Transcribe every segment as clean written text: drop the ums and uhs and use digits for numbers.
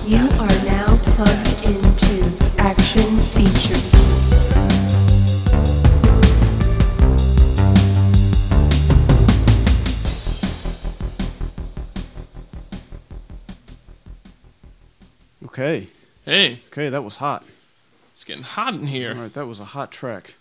You are now plugged into Action Features. Okay. Hey, Okay, that was hot. it's getting hot in here. All right, that was a hot track.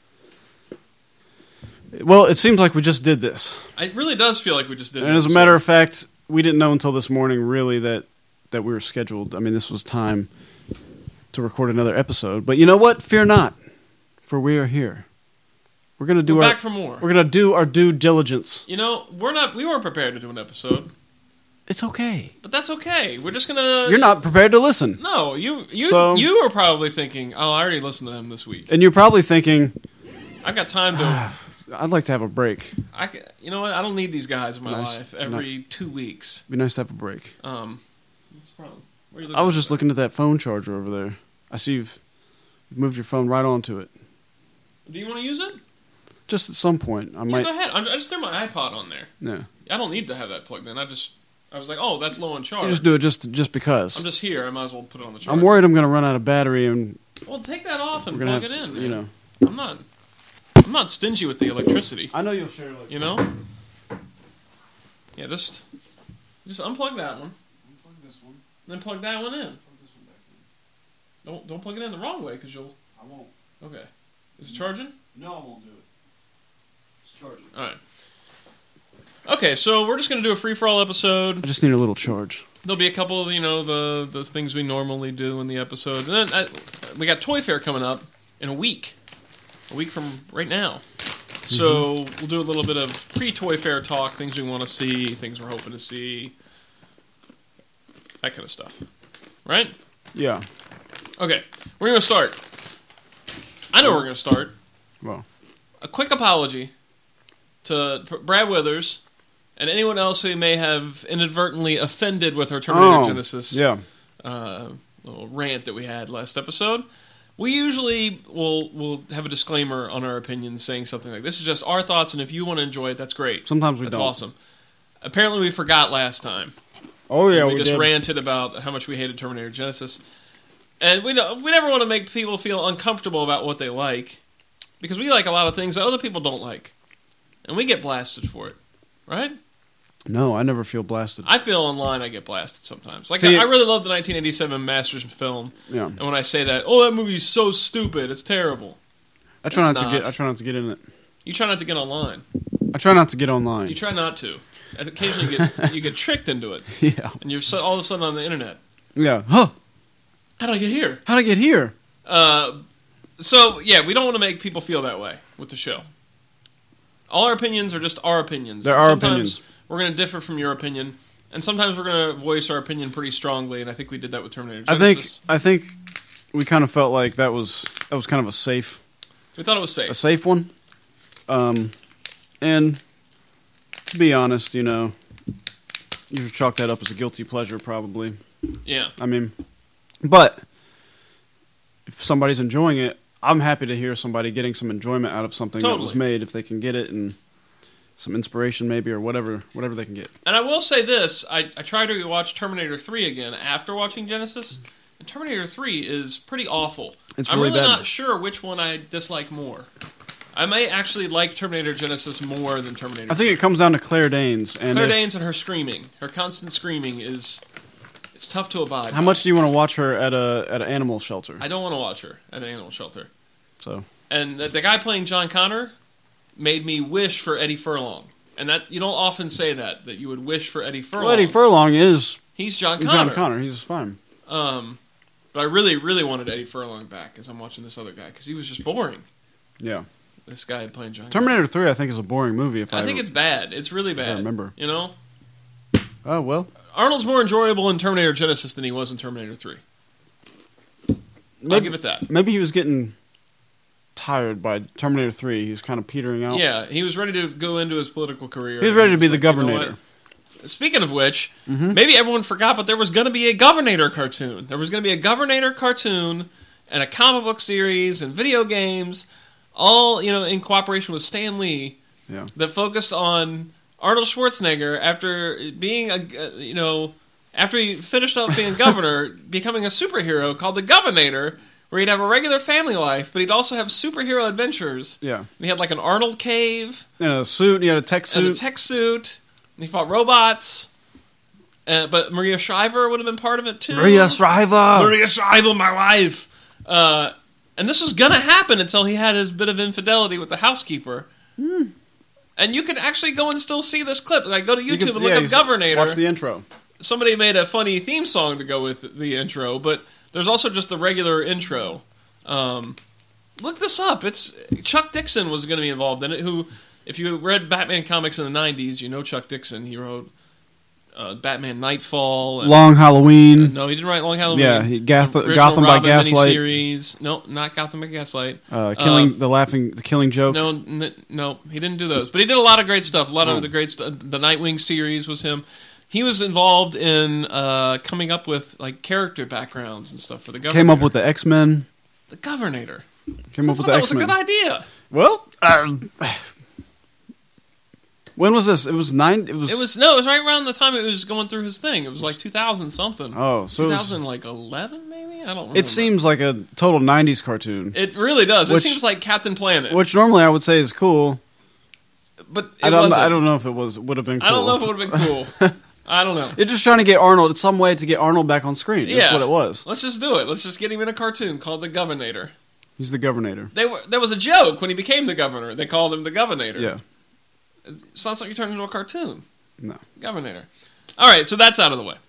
Well, it seems like we just did this. It really does feel like we just did it. And as a matter of fact, we didn't know until this morning, really, that we were scheduled. I mean, this was time to record another episode. But you know what? Fear not, for we are here. We're going to do We're back for more. We're going to do our due diligence. You know, we weren't prepared to do an episode, It's okay. but that's okay. We're just gonna. You're not prepared to listen. No, you So- you were probably thinking, oh, I already listened to them this week. And you're probably thinking, I've got time to. I'd like to have a break. You know what? I don't need these guys in my Nice. life every 2 weeks. It'd be nice to have a break. What's the problem? Where are you I was looking just looking at that phone charger over there. I see you've moved your phone right onto it. Do you want to use it? Just at some point, I Yeah, might. go ahead. I just threw my iPod on there. Yeah, I don't need to have that plugged in. I was like, oh, that's low on charge. you just do it just because. I'm just here. I might as well put it on the charger. I'm worried I'm going to run out of battery, and Well, take that off and we're going to plug have, it in. you man. know. I'm not stingy with the electricity. I know you'll share. Like, You know? Yeah, just unplug that one, Unplug this one. then plug that one in. Plug this one back in. Don't plug it in the wrong way, because you'll. I won't. Okay, is it charging? No, I won't do it. It's charging. All right. Okay, so we're just gonna do a free for all episode. I just need a little charge. There'll be a couple of the things we normally do in the episodes, and then we got Toy Fair coming up in a week from right now. So we'll do a little bit of pre-Toy Fair talk, things we want to see, things we're hoping to see, that kind of stuff. Right? Yeah. Okay, we're going to start. I know we're going to start. Well, A quick apology to Brad Withers and anyone else who may have inadvertently offended with our Terminator Genesis Yeah. little rant that we had last episode. We usually will have a disclaimer on our opinions saying something like, this is just our thoughts, and if you want to enjoy it, that's great. Sometimes we That's don't. awesome. Apparently we forgot last time. Oh yeah, we just did. ranted about how much we hated Terminator Genesis. And we never want to make people feel uncomfortable about what they like, because we like a lot of things that other people don't like. And we get blasted for it. Right? No, I never feel blasted. I feel online I get blasted sometimes. Like, See, I really love the 1987 Masters film. Yeah. And when I say that, oh, that movie's so stupid, it's terrible. I try It's not to get. not. I try not to get in it. You try not to get online. I try not to get online. You try not to. Occasionally you get tricked into it. Yeah. And you're all of a sudden on the internet. Yeah. Huh. How did I get here? How'd I get here? So, yeah, we don't want to make people feel that way with the show. All our opinions are just our opinions. They're our Sometimes opinions. We're going to differ from your opinion, and sometimes we're going to voice our opinion pretty strongly, and I think we did that with Terminator Genesis. I think we kind of felt like that was kind of a safe We thought it was safe. one. And to be honest, you know, you should chalk that up as a guilty pleasure, probably. Yeah. I mean, but if somebody's enjoying it, I'm happy to hear somebody getting some enjoyment out of something that was Totally. made, if they can get it, and some inspiration maybe, or whatever they can get. And I will say this, I tried to watch Terminator 3 again after watching Genesis, and Terminator 3 is pretty awful. It's I'm really really bad. not sure which one I dislike more. I may actually like Terminator Genesis more than Terminator I think it comes down to Claire Danes. And Claire if- Danes and her screaming. Her constant screaming it's tough to abide. How by. much do you want to watch her at an animal shelter? I don't want to watch her at an animal shelter. So And the guy playing John Connor made me wish for Eddie Furlong. And that you don't often say that you would wish for Eddie Furlong. well, Eddie Furlong is He's John Connor. John Connor. He's fine. But I really, really wanted Eddie Furlong back as I'm watching this other guy because he was just boring. Yeah. This guy playing John Terminator 3, I think, is a boring movie. If Connor. I think it's bad. It's really bad. I remember. You know? Oh, well. Arnold's more enjoyable in Terminator Genesis than he was in Terminator 3. I'll give it that. Maybe he was getting tired by Terminator 3. He was kind of petering out. Yeah, he was ready to go into his political career. He was ready to be the like, you know Governator. what? Speaking of which, maybe everyone forgot, but there was going to be a Governator cartoon. There was going to be a Governator cartoon and a comic book series and video games, all in cooperation with Stan Lee, Yeah. that focused on Arnold Schwarzenegger after being after he finished up being governor, becoming a superhero called the Governator, where he'd have a regular family life, but he'd also have superhero adventures. Yeah. And he had like an Arnold cave. And a suit. He had a tech And a suit. tech suit. And he fought robots. But Maria Shriver would have been part of it too. Maria Shriver. Maria Shriver, my wife. And this was going to happen until he had his bit of infidelity with the housekeeper. And you can actually go and still see this clip. Like, go to You can- YouTube and yeah, look you up Governator. Watch the intro. Somebody made a funny theme song to go with the intro, but there's also just the regular intro. Look this up. It's Chuck Dixon was going to be involved in it, who, if you read Batman comics in the 90s, you know Chuck Dixon. He wrote Batman Nightfall. And, Long Halloween. no, he didn't write Long Halloween. Yeah, Original Gotham by Robin Gaslight. miniseries. No, not Gotham by Gaslight. The Killing Joke. No, he didn't do those. But he did a lot of great stuff. A lot of the great stuff. The Nightwing series was him. He was involved in coming up with like character backgrounds and stuff for the Governator. Came up with the X-Men. the Governator. Came I up thought with the that was a X-Men. good idea. Well, when was this? It was nine. It was. It was right around the time it was going through his thing. It was like 2000 something. Oh, so it was- 2011 maybe. I don't remember. It seems like a total '90s cartoon, It really does. It Which- seems like Captain Planet. which normally I would say is cool. But I it don't. wasn't. I don't know if it would have been. Cool. I don't know if it would have been cool. I don't know. It's just trying to get Arnold. It's some way to get Arnold back on screen. That's Yeah. what it was. Let's just do it. Let's just get him in a cartoon called The Governator. He's the Governator. There was a joke when he became the governor. They called him the Governator. Yeah. It sounds like you turned into a cartoon. No. Governator. All right, so that's out of the way.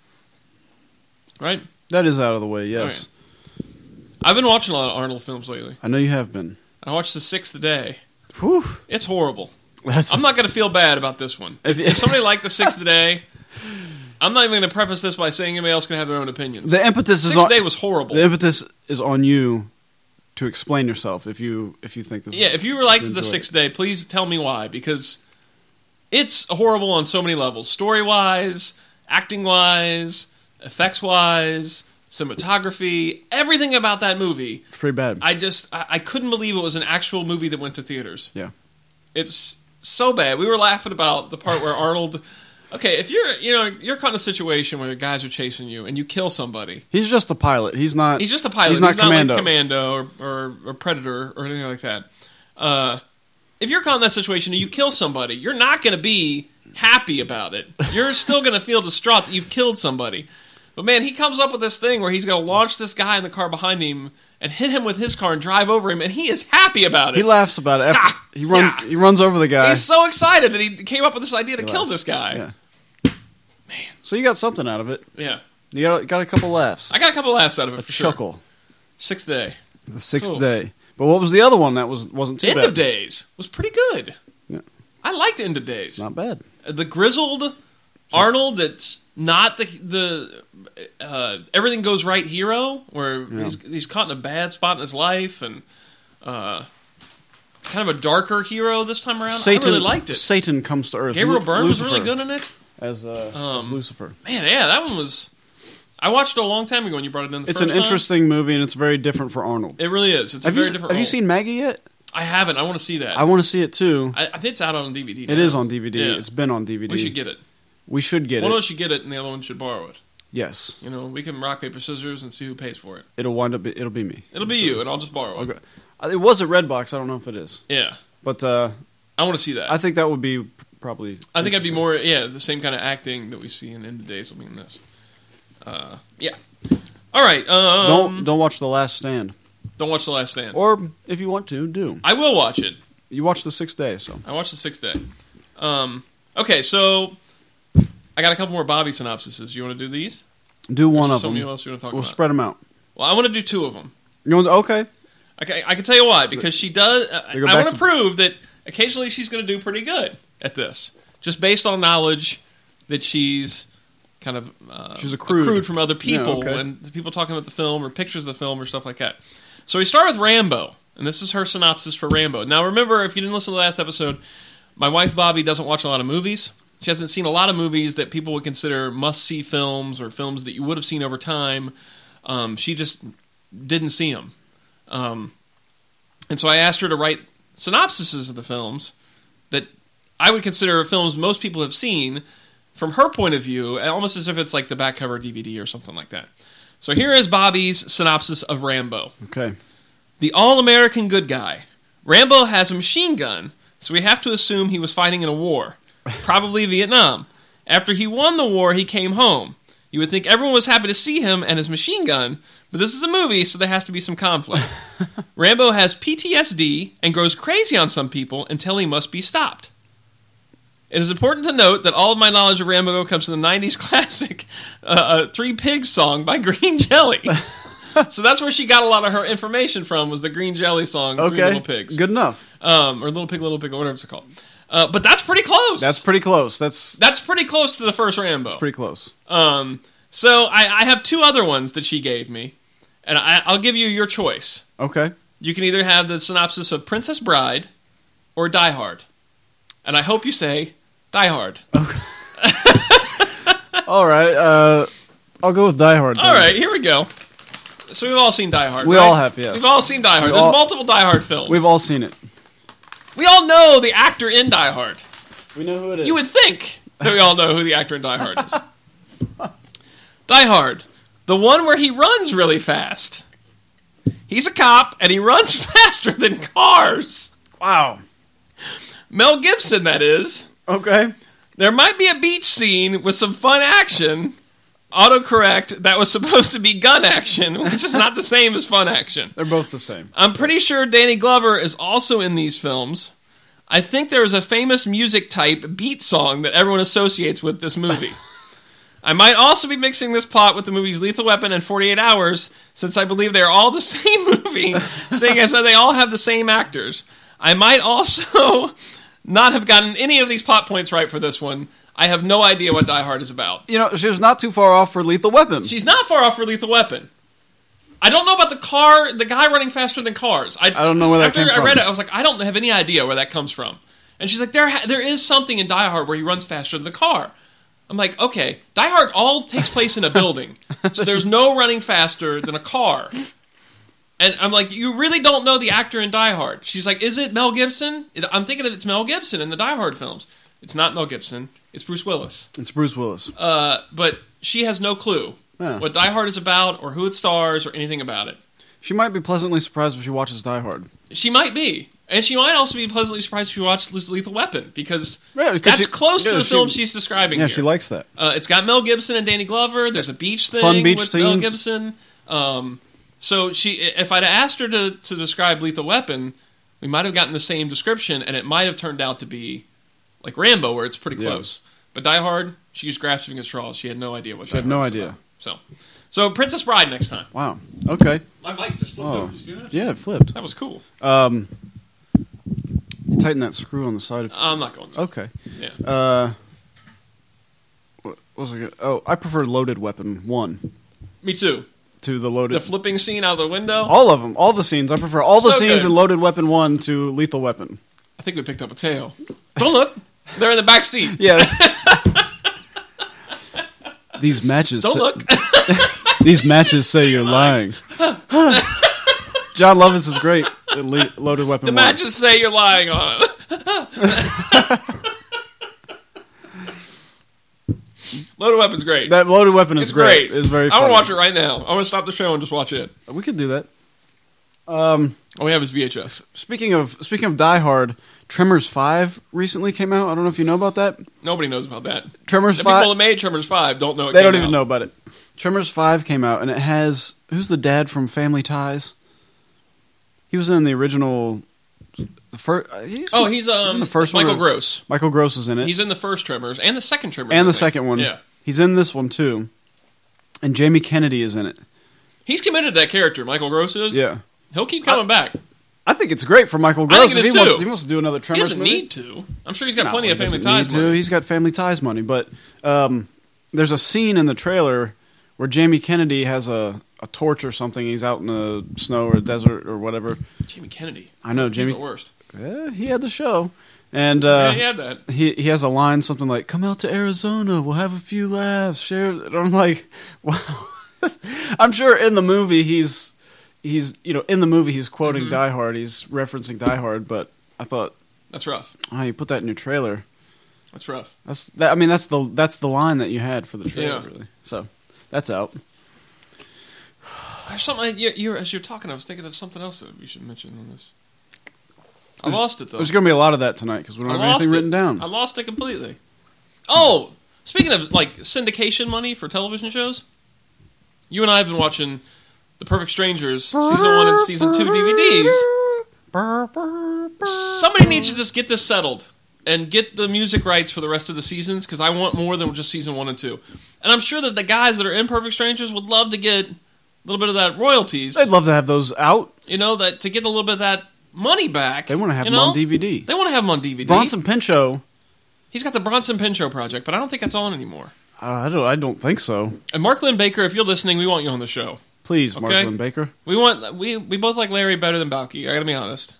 Right? That is out of the way. Yes. I've been watching a lot of Arnold films lately. I know you have been. I watched The Sixth Day. Whew. It's horrible. That's. I'm not going to feel bad about this one. If somebody liked The Sixth Day, I'm not even going to preface this by saying anybody else can have their own opinions. The impetus is Sixth on. Day was horrible. The impetus is on you to explain yourself if you think this. Yeah, if you liked enjoy The it. Sixth Day, please tell me why, because it's horrible on so many levels. Story-wise, acting-wise, effects-wise, cinematography, everything about that movie. It's pretty bad. I couldn't believe it was an actual movie that went to theaters. Yeah. It's so bad. We were laughing about the part where Arnold... Okay, if you're caught in a situation where guys are chasing you and you kill somebody... He's just a pilot. He's not. He's just a pilot. He's not Commando. Commando. Like Commando or Predator or anything like that. If you're caught in that situation and you kill somebody, you're not going to be happy about it. You're still going to feel distraught that you've killed somebody. But man, he comes up with this thing where he's going to launch this guy in the car behind him and hit him with his car and drive over him, and he is happy about it. He laughs about it. After, Yeah. He runs over the guy. He's so excited that he came up with this idea to He kill laughs. this guy. Yeah. Man. So you got something out of it. Yeah. You got a couple laughs. I got a couple laughs out of it A for sure. chuckle. Sixth Day. The Sixth Oof. Day. But what was the other one that wasn't too End bad? of Days was pretty good. Yeah. I liked End of Days. It's not bad. The grizzled Arnold that's not the everything goes right hero, where he's caught in a bad spot in his life, and kind of a darker hero this time around. Satan, I really liked it. Satan comes to Earth. Gabriel Byrne was Lucifer really good in it. as Lucifer. Man, yeah, that one was... I watched it a long time ago when you brought it in the It's first an time. interesting movie, and it's very different for Arnold. It really is. It's a Have very you different Have you role. seen Maggie yet? I haven't. I want to see that. I want to see it too. I think it's out on DVD. It is on DVD. Yeah. It's been on DVD. We should get it. We should get One of it. us should get it, and the other one should borrow it. Yes. You know, we can rock, paper, scissors and see who pays for it. It'll wind up. It'll be me. It'll be you, and I'll just borrow it. Okay. It was at Redbox. I don't know if it is, Yeah. but I want to see that. I think that would be probably. I think I'd be interesting. more, the same kind of acting that we see in End of Days will be in this. Yeah. All right. Don't watch The Last Stand, Don't watch The Last Stand. or if you want to, do. I will watch it. You watch The Sixth Day, so I watched The Sixth Day. Okay, so I got a couple more Bobby synopsises. You want to do these? do one Or of them. something else you want to talk We'll about? spread them out. Well, I want to do two of them. You want? Okay. I can tell you why. Because she does... I go back want to- to prove that occasionally she's going to do pretty good at this. Just based on knowledge that she's kind of She's accrued. from other people Yeah, okay. and the people talking about the film or pictures of the film or stuff like that. So we start with Rambo, and this is her synopsis for Rambo. Now remember, if you didn't listen to the last episode, my wife Bobby doesn't watch a lot of movies. She hasn't seen a lot of movies that people would consider must-see films or films that you would have seen over time. She just didn't see them. And so I asked her to write synopsises of the films that I would consider films most people have seen, from her point of view, almost as if it's like the back cover DVD or something like that. So here is Bobby's synopsis of Rambo. Okay. The all-American good guy. Rambo has a machine gun, so we have to assume he was fighting in a war, probably Vietnam. After he won the war, he came home. You would think everyone was happy to see him and his machine gun, but this is a movie, so there has to be some conflict. Rambo has PTSD and grows crazy on some people until he must be stopped. It is important to note that all of my knowledge of Rambo comes from the 90s classic Three Pigs song by Green Jelly. So that's where she got a lot of her information from, was the Green Jelly song, Three Little Pigs. Good enough. Or Little Pig, or whatever it's called. But that's pretty close. That's pretty close. That's pretty close to the first Rambo. pretty close. So I have two other ones that she gave me, and I'll give you your choice. Okay. You can either have the synopsis of Princess Bride or Die Hard. And I hope you say Die Hard. Okay. All right. I'll go with Die Hard. Then. All right, here we go. So we've all seen Die Hard, We right? all have, yes. We've all seen Die Hard. There's multiple Die Hard films. We've all seen it. We all know the actor in Die Hard. We know who it is. You would think that we all know who the actor in Die Hard is. Die Hard. The one where he runs really fast. He's a cop, and he runs faster than cars. Wow. Mel Gibson, that is. Okay. There might be a beach scene with some fun action. Autocorrect that was supposed to be gun action, which is not the same as fun action. They're both the same. I'm pretty sure Danny Glover is also in these films. I think there is a famous music type beat song that everyone associates with this movie. I might also be mixing this plot with the movies Lethal Weapon and 48 Hours, since I believe they're all the same movie, seeing as they all have the same actors. I might also not have gotten any of these plot points right for this one. I have no idea what Die Hard is about. You know, she was not too far off for Lethal Weapon. She's not far off for Lethal Weapon. I don't know about the guy running faster than cars. I don't know where that came from. After I read it, I was like, I don't have any idea where that comes from. And she's like, there is something in Die Hard where he runs faster than the car. I'm like, okay, Die Hard all takes place in a building, so there's no running faster than a car. And I'm like, you really don't know the actor in Die Hard. She's like, is it Mel Gibson? I'm thinking it's Mel Gibson in the Die Hard films. It's not Mel Gibson. It's Bruce Willis. It's Bruce Willis. But she has no clue what Die Hard is about or who it stars or anything about it. She might be pleasantly surprised if she watches Die Hard. She might be. And she might also be pleasantly surprised if she watches Lethal Weapon, because that's close to the film she's describing here. Yeah, she likes that. It's got Mel Gibson and Danny Glover. There's a beach thing Fun beach with scenes. Mel Gibson. So if I'd asked her to describe Lethal Weapon, we might have gotten the same description, and it might have turned out to be like Rambo, where it's pretty close. But Die Hard, she was grasping at straws. She had no idea what Die Hard was about. So Princess Bride next time. Wow. Okay. My mic just flipped over. Did you see that? Yeah, it flipped. That was cool. You tighten that screw on the side of... I'm not going to. Okay. Yeah. What was I gonna... Oh, I prefer Loaded Weapon 1 Me too. to the Loaded... The flipping scene out of the window. All of them. All the scenes. I prefer all the So scenes good. in Loaded Weapon 1 to Lethal Weapon. I think we picked up a tail. Don't look. They're in the back seat. Yeah. These matches... Don't look. These matches say you're lying. John Lovitz is great at Loaded Weapon 1. The matches say you're lying on it. Loaded Weapon's great. That Loaded Weapon is It's great. It's very I funny. want to watch it right now. I want to stop the show and just watch it. We could do that. All we have is VHS. Speaking of Die Hard, Tremors 5 recently came out. I don't know if you know about that. Nobody knows about that. Tremors The 5. people that made Tremors 5 don't know it They came don't even out. know about it. Tremors 5 came out, and it has... Who's the dad from Family Ties? He was in the original... He's in the first Michael one. Gross. Michael Gross is in it. He's in the first Tremors and the second Tremors. and I the think. second one. Yeah. He's in this one, too. And Jamie Kennedy is in it. He's committed to that character, Michael Gross is. Yeah. He'll keep coming back. I think it's great for Michael I Gross. think it If is, too. he wants to do another He Tremors doesn't movie. need to. I'm sure he's got No, plenty of he Family doesn't Ties need to. money. He's got Family Ties money. But there's a scene in the trailer where Jamie Kennedy has a torch or something. He's out in the snow or desert or whatever. Jamie Kennedy. I know, He's Jamie. the worst. He had the show. And Yeah, he had that. he has a line, something like, "Come out to Arizona, we'll have a few laughs, share." And I'm like, wow. I'm sure in the movie he's quoting Die Hard, he's referencing Die Hard, but I thought, That's rough. oh, you put that in your trailer. That's rough. That's the line that you had for the trailer, Yeah. really. So that's out. There's something as you're talking, I was thinking of something else that we should mention on this. I lost it though. There's going to be a lot of that tonight because we don't have anything written down. I lost it completely. Oh, speaking of like syndication money for television shows, you and I have been watching The Perfect Strangers season 1 and season 2 DVDs. Somebody needs to just get this settled and get the music rights for the rest of the seasons because I want more than just season 1 and 2. And I'm sure that the guys that are in Perfect Strangers would love to get a little bit of that royalties. They'd love to have those out. You know, that to get a little bit of that money back. They want to have them on DVD. They want to have them on DVD. Bronson Pinchot. He's got the Bronson Pinchot project, but I don't think that's on anymore. I don't think so. And Mark Lynn Baker, if you're listening, we want you on the show. Please, Okay. Mark Lynn Baker. We both like Larry better than Balky. I got to be honest.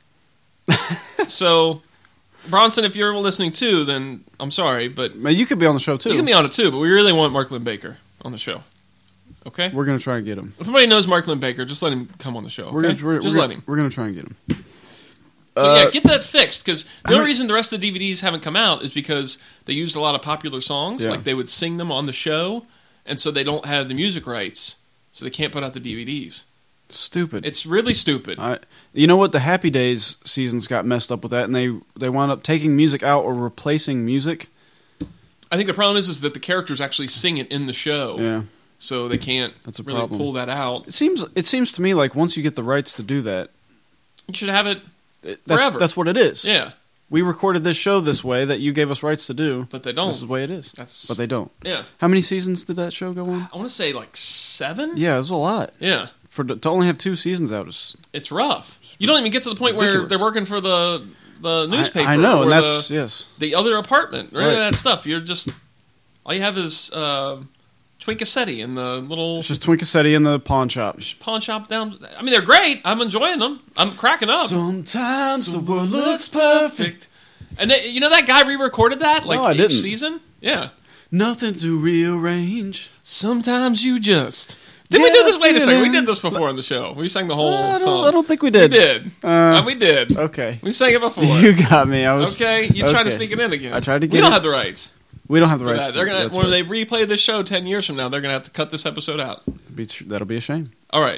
So, Bronson, if you're listening too, then I'm sorry, but Man, you could be on the show too. you can be on it too. But we really want Mark Lynn Baker on the show. Okay. We're going to try and get him. If anybody knows Mark Lynn Baker, just let him come on the show. Okay? Just let him. We're going to try and get him. So yeah, get that fixed because the only reason the rest of the DVDs haven't come out is because they used a lot of popular songs, Yeah. like they would sing them on the show, and so they don't have the music rights, so they can't put out the DVDs. Stupid. It's really stupid. You know what? The Happy Days seasons got messed up with that, and they wound up taking music out or replacing music. I think the problem is that the characters actually sing it in the show, Yeah, so they can't That's a really problem. pull that out. it seems to me like once you get the rights to do that, You should have it, that's Forever. that's what it is. yeah, We recorded this show this way that you gave us rights to do. but they don't. This is the way it is. That's But they don't. yeah. How many seasons did that show go on? I want to say like 7. Yeah, it was a lot. Yeah, To only have 2 seasons out is it's rough. You don't even get to the point where ridiculous. they're working for the newspaper. I know, or and that's yes. the other apartment, right? Right. That stuff. You're just all you have is Twinkassetti and the little It's just Twinkassetti in the pawn shop. pawn shop down. I mean, they're great. I'm enjoying them. I'm cracking up. Sometimes the world looks perfect. And they, you know that guy re-recorded that like No, I each didn't. season. Yeah. Nothing to rearrange. Sometimes you just. Did we do this? Wait a second. We did this before on the show. We sang the whole song. I don't think we We did. did. We did. Okay. We sang it before. You got me. I was Okay, you tried to okay. sneak it in again. I tried to We get don't it. have the rights We don't have the for rights. that. They're gonna that's when right. they replay this show 10 years from now. They're gonna have to cut this episode out. That'll be a shame. All right,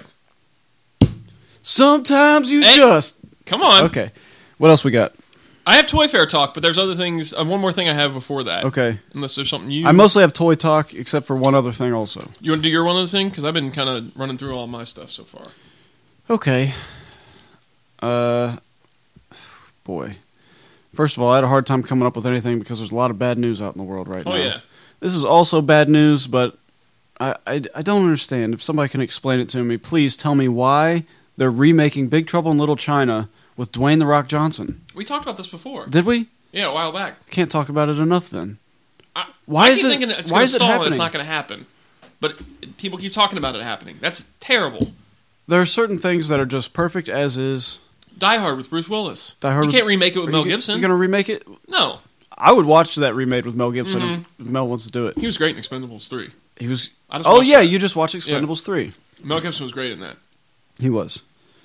Sometimes you Hey. just. come on. Okay. What else we got? I have Toy Fair talk, but there's other things. One more thing I have before that. Okay. Unless there's something you I mostly have toy talk, except for one other thing also. you want to do your one other thing because I've been kind of running through all my stuff so far. Okay. Boy. First of all, I had a hard time coming up with anything because there's a lot of bad news out in the world right now. Oh yeah, This is also bad news, but I don't understand. If somebody can explain it to me, please tell me why they're remaking Big Trouble in Little China with Dwayne "The Rock" Johnson. we talked about this before. Did we? Yeah, a while back. Can't talk about it enough then. Why is keep it- thinking it's why going is to it stall and happening? it's not going to happen? But people keep talking about it happening. That's terrible. There are certain things that are just perfect as is. Die Hard with Bruce Willis. Die Hard You with- can't remake it with Are Mel you, Gibson. You going to remake it? No, I would watch that remade with Mel Gibson Mm-hmm. if Mel wants to do it. he was great in Expendables 3. He was. I just Oh watched yeah, that. you just watched Expendables 3. Mel Gibson was great in that. He was.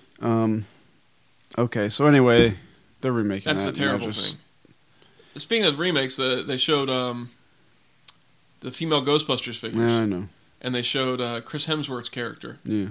Okay, so anyway, they're remaking That's that. a terrible thing. Speaking of remakes, they showed the female Ghostbusters figures, Yeah, I know. and they showed Chris Hemsworth's character. Yeah.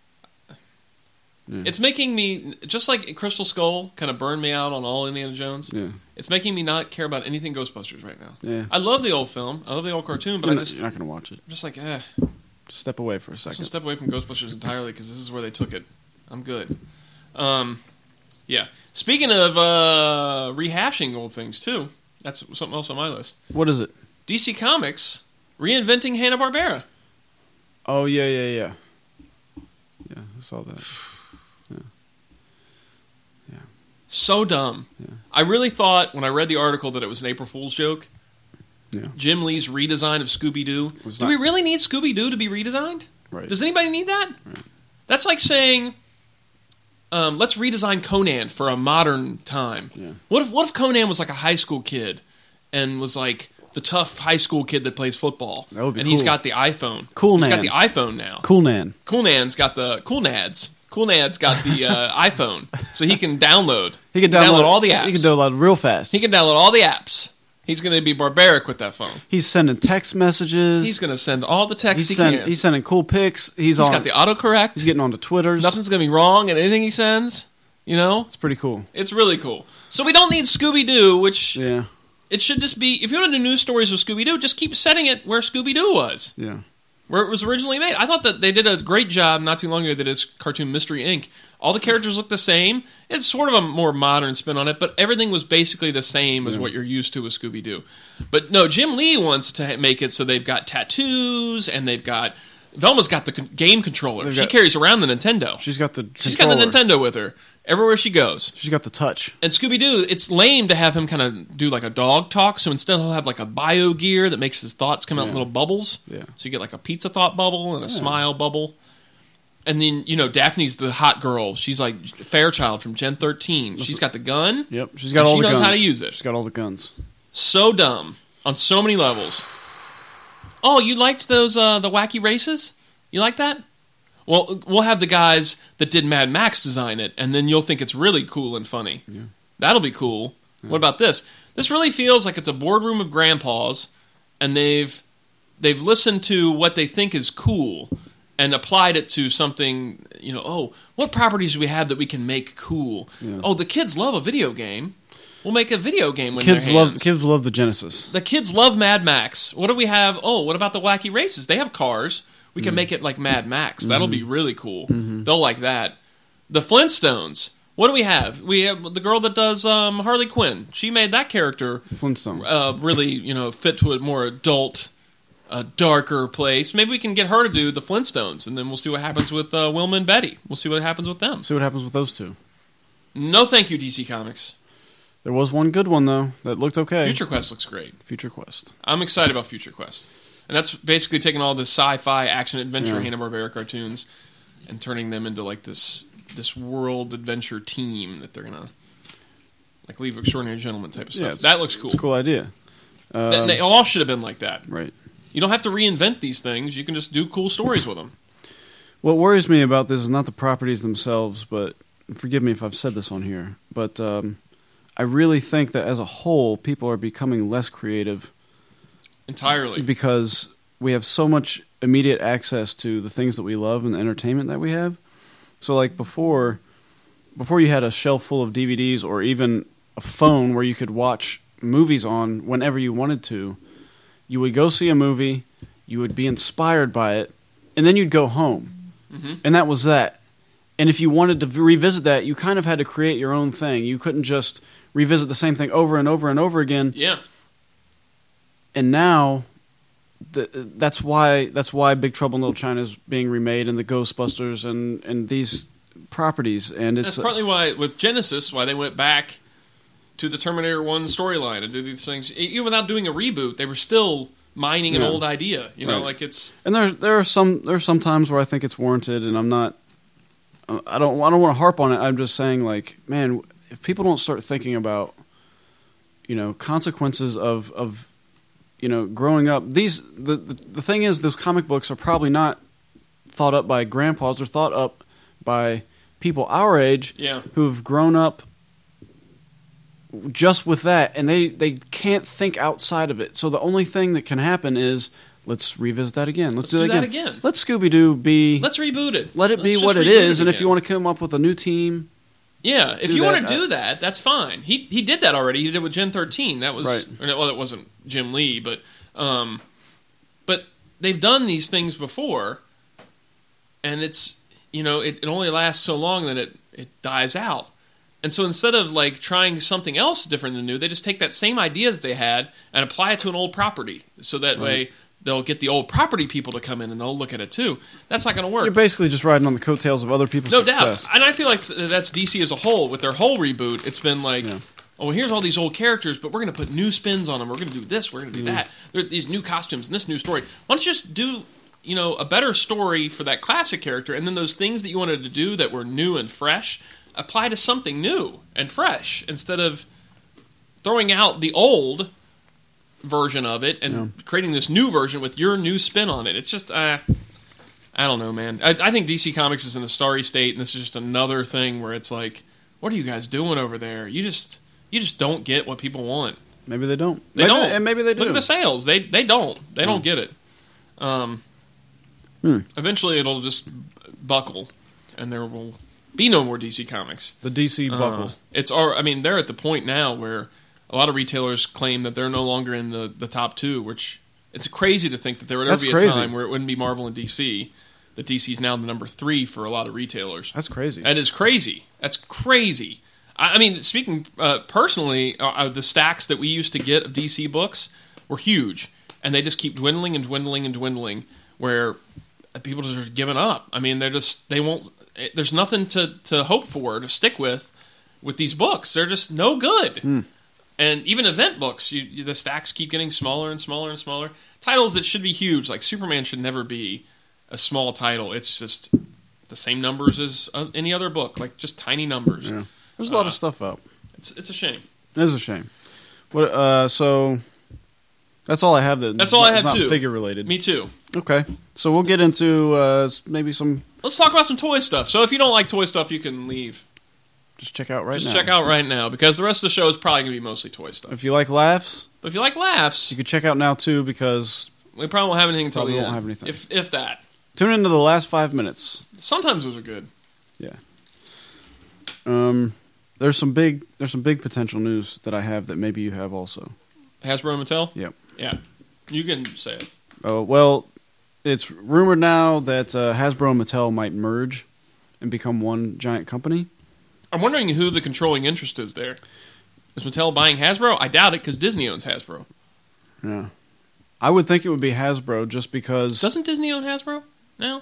It's making me, just like Crystal Skull kind of burned me out on all Indiana Jones, Yeah. it's making me not care about anything Ghostbusters right now. Yeah. I love the old film. I love the old cartoon, but You're I'm not, just going to watch it. like, Just step away for a Let's second. step away from Ghostbusters entirely because this is where they took it. I'm good. Yeah. Speaking of rehashing old things too, that's something else on my list. What is it? DC Comics reinventing Hanna-Barbera. Oh, yeah. Yeah, I saw that. So dumb. Yeah. I really thought when I read the article that it was an April Fool's joke. Yeah. Jim Lee's redesign of Scooby-Doo. Was Do not- we really need Scooby-Doo to be redesigned? Right. Does anybody need that? Right. That's like saying, let's redesign Conan for a modern time. Yeah. What if Conan was like a high school kid and was like the tough high school kid that plays football? That would be and he's cool. got the iPhone. Cool He's got Nan. the iPhone now. Cool Nan. Cool Nan's got the Cool Nads. Cool Nad's got the iPhone, so he can download. He can download all the apps. He can download real fast. He can download all the apps. He's going to be barbaric with that phone. He's sending text messages. He's going to send all the texts he can. He's sending cool pics. He's got the autocorrect. He's getting onto Twitters. Nothing's going to be wrong in anything he sends. You know? It's pretty cool. It's really cool. So we don't need Scooby-Doo, which... Yeah. It should just be... If you want to do news stories with Scooby-Doo, just keep setting it where Scooby-Doo was. Yeah. Where it was originally made. I thought that they did a great job not too long ago. They did this cartoon Mystery Inc. All the characters look the same. It's sort of a more modern spin on it, but everything was basically the same as what you're used to with Scooby-Doo. But no, Jim Lee wants to make it so they've got tattoos, and they've got... Velma's got the game controller. She carries around the Nintendo. She's got the controller. She's got the Nintendo with her everywhere she goes. She's got the touch. And Scooby-Doo, it's lame to have him kind of do like a dog talk, so instead he'll have like a bio gear that makes his thoughts come out in little bubbles. Yeah. So you get like a pizza thought bubble and a smile bubble. And then, Daphne's the hot girl. She's like Fairchild from Gen 13. She's got the gun. Yep, she's got all the guns. She knows how to use it. She's got all the guns. So dumb on so many levels. Oh, you liked those the wacky races? You like that? Well, we'll have the guys that did Mad Max design it, and then you'll think it's really cool and funny. Yeah. That'll be cool. Yeah. What about this? This really feels like it's a boardroom of grandpas, and they've listened to what they think is cool and applied it to something, what properties do we have that we can make cool? Yeah. Oh, the kids love a video game. We'll make a video game with kids their hands. Kids love the Genesis. The kids love Mad Max. What do we have? Oh, what about the wacky races? They have cars. We can make it like Mad Max. That'll be really cool. Mm-hmm. They'll like that. The Flintstones. What do we have? We have the girl that does Harley Quinn. She made that character Flintstones. Really, fit to a more adult, darker place. Maybe we can get her to do the Flintstones, and then we'll see what happens with Wilma and Betty. We'll see what happens with them. See what happens with those two. No, thank you, DC Comics. There was one good one though that looked okay. Future Quest looks great. Future Quest. I'm excited about Future Quest. And that's basically taking all the sci-fi, action-adventure Hanna-Barbera cartoons and turning them into like this world adventure team that they're going to like League of Extraordinary Gentlemen type of stuff. That looks cool. It's a cool idea. They all should have been like that. Right. You don't have to reinvent these things. You can just do cool stories with them. What worries me about this is not the properties themselves, but forgive me if I've said this on here, but I really think that as a whole, people are becoming less creative. Entirely. Because we have so much immediate access to the things that we love and the entertainment that we have. So like before you had a shelf full of DVDs or even a phone where you could watch movies on whenever you wanted to, you would go see a movie, you would be inspired by it, and then you'd go home. Mm-hmm. And that was that. And if you wanted to revisit that, you kind of had to create your own thing. You couldn't just revisit the same thing over and over and over again. Yeah. And now, that's why Big Trouble in Little China is being remade, and the Ghostbusters and these properties. And that's partly why with Genesis, why they went back to the Terminator 1 storyline and do these things. Even without doing a reboot, they were still mining an old idea. You know, like it's. And there are some times where I think it's warranted, and I'm not. I don't want to harp on it. I'm just saying, like, man, if people don't start thinking about, consequences of growing up, the thing is, those comic books are probably not thought up by grandpas. They're thought up by people our age who've grown up just with that, and they can't think outside of it. So the only thing that can happen is, let's revisit that again. Let's do that again. Let Scooby-Doo be... Let's reboot it. Let it be what it is, and if you want to come up with a new team... Yeah, if you want to do that, that's fine. He did that already. He did it with Gen 13. That was... Right. Well, it wasn't Jim Lee, but they've done these things before, and it's... it only lasts so long that it dies out. And so instead of like trying something else different than new, they just take that same idea that they had and apply it to an old property. So that way they'll get the old property people to come in and they'll look at it too. That's not going to work. You're basically just riding on the coattails of other people's success. No doubt. And I feel like that's DC as a whole. With their whole reboot, it's been like, oh, here's all these old characters, but we're going to put new spins on them. We're going to do this. We're going to do that. There are these new costumes and this new story. Why don't you just do a better story for that classic character, and then those things that you wanted to do that were new and fresh, apply to something new and fresh instead of throwing out the old version of it and creating this new version with your new spin on it. It's just, I don't know, man. I think DC Comics is in a starry state, and this is just another thing where it's like, what are you guys doing over there? You just don't get what people want. Maybe they don't. They don't. And maybe they do. Look at the sales. They don't. They don't get it. Eventually, it'll just buckle, and there will be no more DC Comics. The DC buckle. I mean, they're at the point now where a lot of retailers claim that they're no longer in the top two, which it's crazy to think that there would ever be a time where it wouldn't be Marvel and DC. That DC is now the number 3 for a lot of retailers. That's crazy. That is crazy. That's crazy. I mean, speaking personally, the stacks that we used to get of DC books were huge, and they just keep dwindling and dwindling and dwindling, where people just are giving up. I mean, they won't. There's nothing to hope for, to stick with these books. They're just no good. And even event books, the stacks keep getting smaller and smaller and smaller. Titles that should be huge, like Superman, should never be a small title. It's just the same numbers as any other book, like just tiny numbers. Yeah. There's a lot of stuff out. It's a shame. It is a shame. What? So that's all I have. That's all I have too. Figure related. Me too. Okay, so we'll get into maybe some. Let's talk about some toy stuff. So if you don't like toy stuff, you can leave. Just check out right now. Just check out right now, because the rest of the show is probably going to be mostly toy stuff. If you like laughs, but if you like laughs, you can check out now too, because we probably won't have anything until the end. Won't have anything. If that. Tune into the last 5 minutes. Sometimes those are good. Yeah. There's some big potential news that I have that maybe you have also. Hasbro and Mattel? Yep. Yeah. You can say it. Oh, well, it's rumored now that Hasbro and Mattel might merge and become one giant company. I'm wondering who the controlling interest is there. Is Mattel buying Hasbro? I doubt it, because Disney owns Hasbro. Yeah. I would think it would be Hasbro just because... Doesn't Disney own Hasbro now?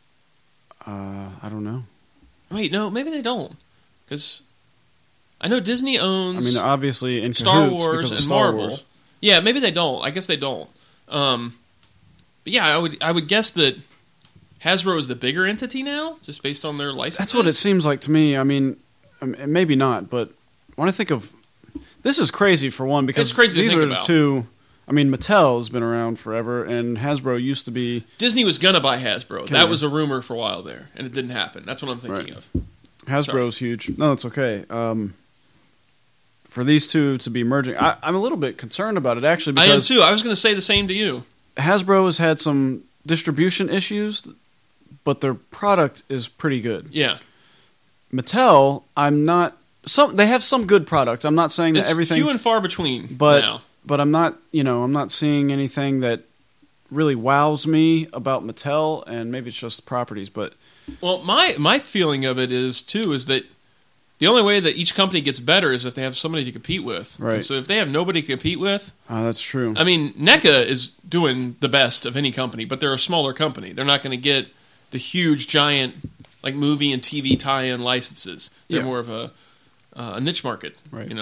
I don't know. Wait, no, maybe they don't. Because I know Disney owns... I mean, obviously in Star cahoots Wars because of and Star Marvel. Wars. Yeah, maybe they don't. I guess they don't. But yeah, I would guess that Hasbro is the bigger entity now, just based on their license. That's what it seems like to me. I mean, maybe not, but when I think of... This is crazy for one, because it's crazy these to think are the about. two... I mean, Mattel's been around forever, and Hasbro used to be... Disney was going to buy Hasbro. Okay. That was a rumor for a while there, and it didn't happen. That's what I'm thinking of. Hasbro's huge. No, it's okay. For these two to be merging, I'm a little bit concerned about it, actually, because... I am too. I was going to say the same to you. Hasbro has had some distribution issues, but their product is pretty good. Yeah. Mattel, I'm not... They have some good product. I'm not saying that everything... It's few and far between now. But I'm not, I'm not seeing anything that really wows me about Mattel, and maybe it's just the properties, but... Well, my feeling of it is that the only way that each company gets better is if they have somebody to compete with. Right. And so if they have nobody to compete with... that's true. I mean, NECA is doing the best of any company, but they're a smaller company. They're not going to get the huge, giant, like, movie and TV tie-in licenses. They're more of a niche market, right.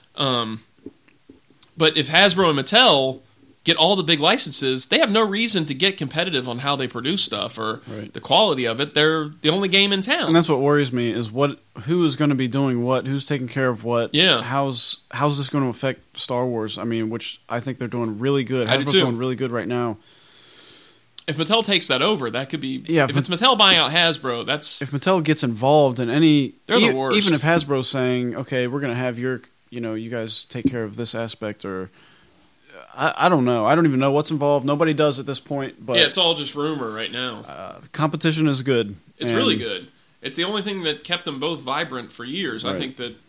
But if Hasbro and Mattel get all the big licenses, they have no reason to get competitive on how they produce stuff or the quality of it. They're the only game in town. And that's what worries me, is who is going to be doing what, who's taking care of what, how's this going to affect Star Wars, which I think they're doing really good. Hasbro's doing really good right now. If Mattel takes that over, that could be... Yeah, if it's Mattel buying out Hasbro, that's... If Mattel gets involved in any... They're the worst. Even if Hasbro's saying, okay, we're going to have your... you guys take care of this aspect, or I don't know. I don't even know what's involved. Nobody does at this point. But yeah, it's all just rumor right now. Competition is good. It's really good. It's the only thing that kept them both vibrant for years. Right. I think that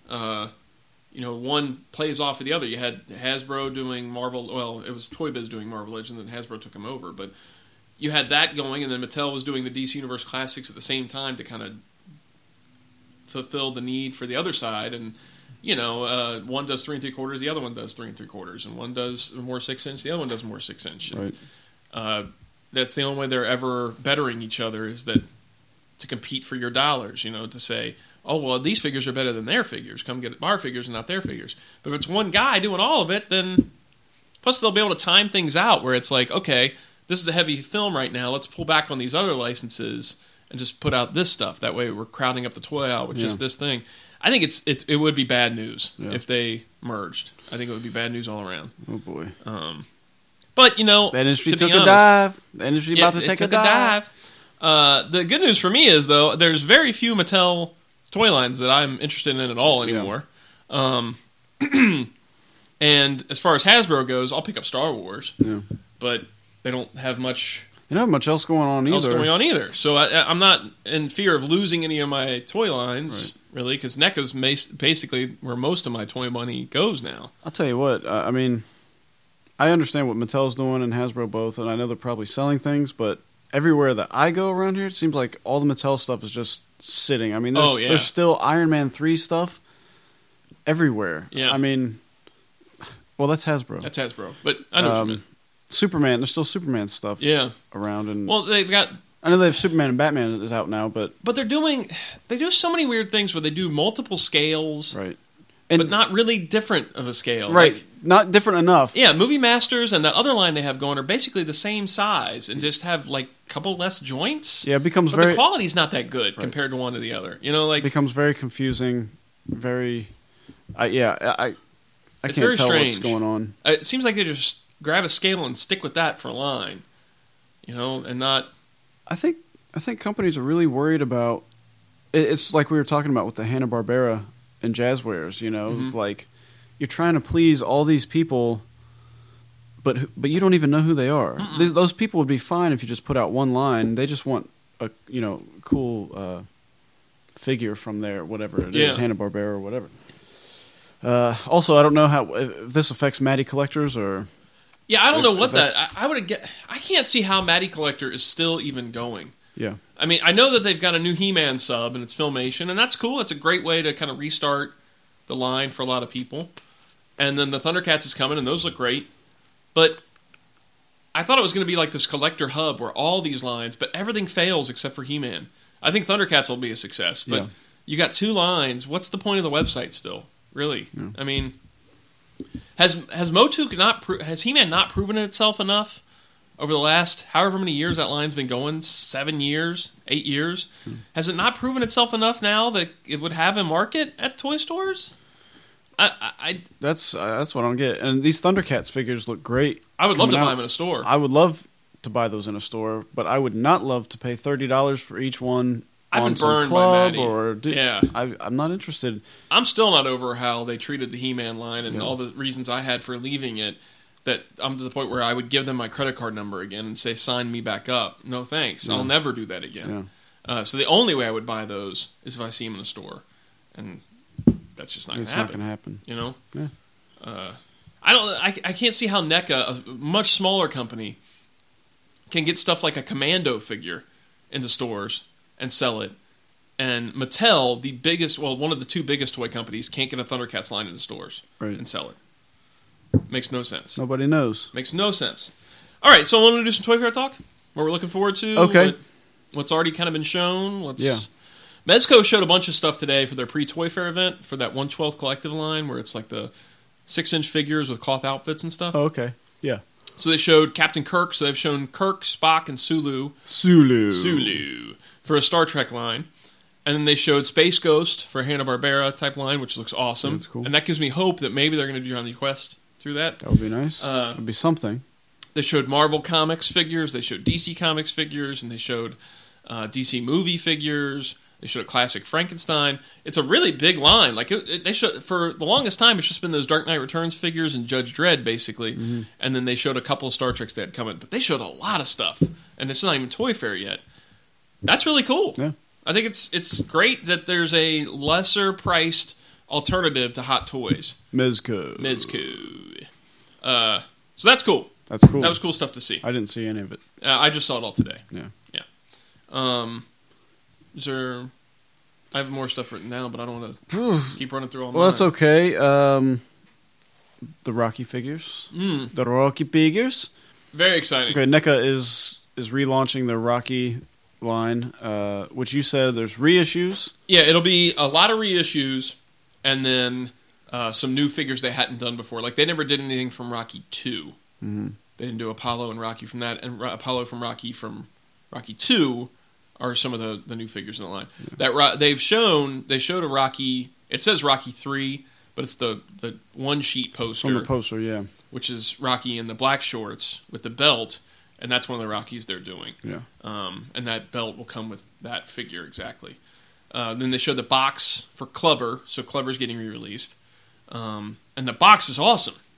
one plays off of the other. You had Hasbro doing Marvel. Well, it was Toy Biz doing Marvel Legends, and then Hasbro took them over. But you had that going, and then Mattel was doing the DC Universe Classics at the same time to kind of fulfill the need for the other side. And one does 3 3/4, the other one does 3 3/4, and one does more 6-inch, the other one does more 6-inch. Right. That's the only way they're ever bettering each other, is that to compete for your dollars. To say, oh well, these figures are better than their figures. Come get our figures and not their figures. But if it's one guy doing all of it, then plus they'll be able to time things out where it's like, okay, this is a heavy film right now. Let's pull back on these other licenses and just put out this stuff. That way, we're crowding up the toy aisle with just this thing. I think it would be bad news if they merged. I think it would be bad news all around. Oh boy. But the industry took a dive. The industry about to take a dive. The good news for me is, though, there's very few Mattel toy lines that I'm interested in at all anymore. And as far as Hasbro goes, I'll pick up Star Wars, Yeah. but they don't have much You don't have much else going on either. So I'm not in fear of losing any of my toy lines, really, because NECA's basically where most of my toy money goes now. I'll tell you what. I mean, I understand what Mattel's doing and Hasbro both, and I know they're probably selling things, but everywhere that I go around here, it seems like all the Mattel stuff is just sitting. I mean, there's still Iron Man 3 stuff everywhere. Yeah. I mean, well, that's Hasbro. That's Hasbro, but I know what you mean. Superman, there's still Superman stuff around. And well, they've got... I know they have Superman and Batman is out now, but they do so many weird things where they do multiple scales, right, but not really different of a scale. Right, like, not different enough. Yeah, Movie Masters and that other line they have going are basically the same size and just have like a couple less joints. Yeah, it becomes but the quality's not that good compared to one to the other. You know, like it becomes very confusing. Very, I can't very tell strange. what's going on. It seems like they just grab a scale and stick with that for a line. You know, and not. I think companies are really worried about. It's like we were talking about with the Hanna-Barbera and Jazzwares. You know, It's like you're trying to please all these people, but you don't even know who they are. Those people would be fine if you just put out one line. They just want a cool figure from there, whatever it is, Hanna-Barbera or whatever. Also, I don't know if this affects Matty collectors or. Yeah, I don't know what that. I can't see how Matty Collector is still even going. Yeah. I mean, I know that they've got a new He-Man sub and it's Filmation, and that's cool. It's a great way to kind of restart the line for a lot of people. And then the Thundercats is coming, and those look great. But I thought it was going to be like this collector hub where all these lines, but everything fails except for He-Man. I think Thundercats will be a success, but you got 2 lines. What's the point of the website still? Really? Yeah. I mean, has He-Man not proven itself enough over the last however many years that line's been going? 7 years, 8 years. Has it not proven itself enough now that it would have a market at toy stores? That's what I don't get. And these Thundercats figures look great. I would love to buy them in a store. I would love to buy those in a store, but I would not love to pay $30 for each one. I've been burned by Matty. I'm not interested. I'm still not over how they treated the He-Man line and all the reasons I had for leaving it. That I'm to the point where I would give them my credit card number again and say, sign me back up. No thanks. I'll never do that again. Yeah. So the only way I would buy those is if I see them in a store, and that's just not going to happen. It's not going to happen. You know. Yeah. I can't see how NECA, a much smaller company, can get stuff like a Commando figure into stores and sell it, and Mattel, one of the 2 biggest toy companies, can't get a Thundercats line into stores and sell it. Makes no sense. Nobody knows. Makes no sense. All right, so I want to do some Toy Fair talk. What we're looking forward to. Okay. What's already kind of been shown. Mezco showed a bunch of stuff today for their pre-Toy Fair event for that 1/12 collective line where it's like the 6-inch figures with cloth outfits and stuff. Oh, okay. Yeah. So they showed Captain Kirk. So they've shown Kirk, Spock, and Sulu for a Star Trek line. And then they showed Space Ghost for a Hanna-Barbera type line, which looks awesome. That's cool. And that gives me hope that maybe they're going to do Johnny Quest through that. That would be nice. That would be something. They showed Marvel Comics figures, they showed DC Comics figures, and they showed DC movie figures. They showed a classic Frankenstein. It's a really big line. Like they showed for the longest time, it's just been those Dark Knight Returns figures and Judge Dredd, basically. Mm-hmm. And then they showed a couple of Star Treks that had come in, but they showed a lot of stuff, and it's not even Toy Fair yet. That's really cool. Yeah. I think it's great that there's a lesser priced alternative to Hot Toys. Mezco. So that's cool. That's cool. That was cool stuff to see. I didn't see any of it. I just saw it all today. Yeah. Is there... I have more stuff written down, but I don't want to keep running through all mine. Well, that's okay. The Rocky figures. The Rocky figures. Very exciting. Okay, NECA is relaunching the Rocky line, which you said there's reissues. Yeah, it'll be a lot of reissues, and then some new figures they hadn't done before. Like, they never did anything from Rocky 2. Mm-hmm. They didn't do Apollo and Rocky from that, and Apollo from Rocky 2 are some of the new figures in the line. Yeah. That they showed a Rocky. It says Rocky 3, but it's the one sheet poster from the poster, yeah, which is Rocky in the black shorts with the belt, and that's one of the Rockies they're doing. Yeah, and that belt will come with that figure exactly. Then they showed the box for Clubber, so Clubber's getting re-released, and the box is awesome.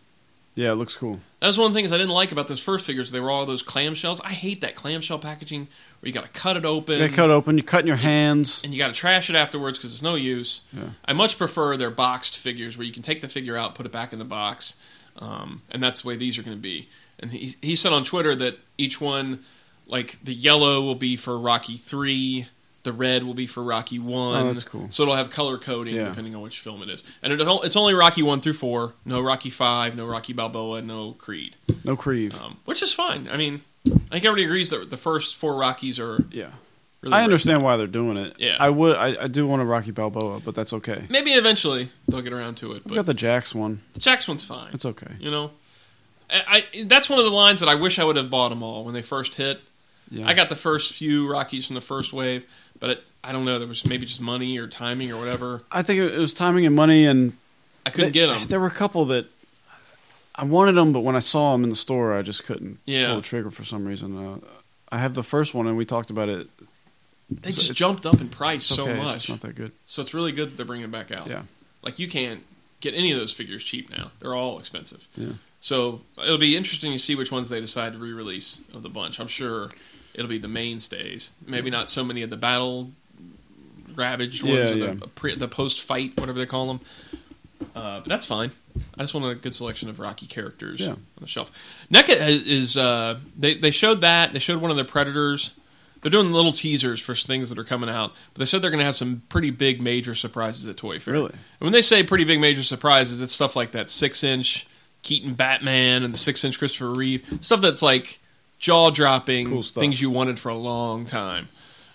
Yeah, it looks cool. That was one of the things I didn't like about those first figures. They were all those clamshells. I hate that clamshell packaging where you got to cut it open. You cut open, you cut in your hands. And you got to trash it afterwards because it's no use. Yeah. I much prefer their boxed figures where you can take the figure out, put it back in the box, and that's the way these are going to be. And he said on Twitter that each one, like the yellow will be for Rocky 3, the red will be for Rocky 1. Oh, that's cool. So it'll have color coding depending on which film it is. And it's only Rocky 1 through 4, no Rocky 5, no Rocky Balboa, no Creed. No Creed. Which is fine. I mean, I think everybody agrees that the first 4 Rockies are Yeah. really I understand why they're doing it. Yeah. I do want a Rocky Balboa, but that's okay. Maybe eventually they'll get around to it. We But got the Jax one. the Jax one's fine. It's okay. You know, that's one of the lines that I wish I would have bought them all when they first hit. Yeah. I got the first few Rockies from the first wave, but I don't know. There was maybe just money or timing or whatever. I think it was timing and money, and I couldn't get them. There were a couple that I wanted them, but when I saw them in the store, I just couldn't Yeah. pull the trigger for some reason. I have the first one, and we talked about it. They just jumped up in price It's so okay, much. It's just not that good. So it's really good that they're bringing it back out. Yeah. Like you can't get any of those figures cheap now. They're all expensive. Yeah. So it'll be interesting to see which ones they decide to re-release of the bunch. I'm sure it'll be the mainstays. Maybe not so many of the battle ravaged ones or the post-fight, whatever they call them. But that's fine. I just want a good selection of Rocky characters on the shelf. NECA is they showed that. They showed one of their Predators. They're doing little teasers for things that are coming out. But they said they're going to have some pretty big major surprises at Toy Fair. Really? And when they say pretty big major surprises, it's stuff like that 6-inch Keaton Batman and the 6-inch Christopher Reeve. Stuff that's like jaw-dropping cool stuff. Things you wanted for a long time.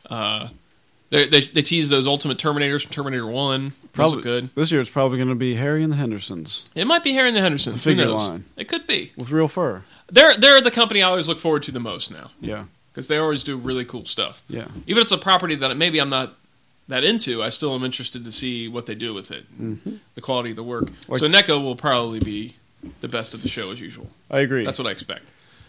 They teased those Ultimate Terminators from Terminator 1. Those look good. This year it's probably going to be Harry and the Hendersons. It might be Harry and the Hendersons. The figure Who knows? line. It could be. With real fur. They're the company I always look forward to the most now. Yeah. Because they always do really cool stuff. Yeah. Even if it's a property that maybe I'm not that into, I still am interested to see what they do with it. Mm-hmm. The quality of the work. Like, so NECA will probably be the best of the show as usual. I agree. That's what I expect.